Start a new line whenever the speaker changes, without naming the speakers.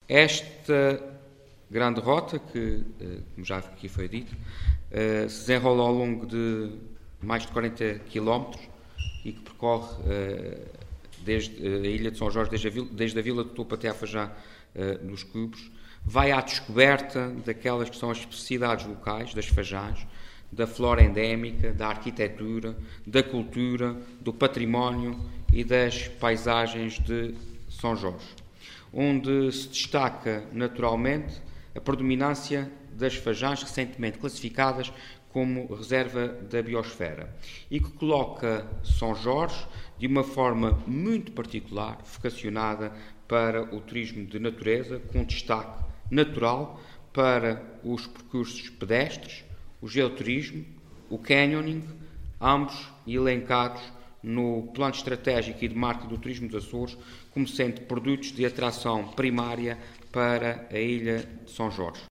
Esta grande rota, que, como já aqui foi dito, se desenrola ao longo de mais de 40 km e que percorre desde a Ilha de São Jorge, desde a Vila do Topo até à Fajã dos Cubos, vai à descoberta daquelas que são as especificidades locais, das Fajãs, da flora endémica, da arquitetura, da cultura, do património e das paisagens de São Jorge, onde se destaca naturalmente a predominância das Fajãs recentemente classificadas como reserva da biosfera e que coloca São Jorge de uma forma muito particular, vocacionada para o turismo de natureza, com destaque natural para os percursos pedestres, o geoturismo, o canyoning, ambos elencados no plano estratégico e de marketing do turismo dos Açores como sendo produtos de atração primária para a Ilha de São Jorge.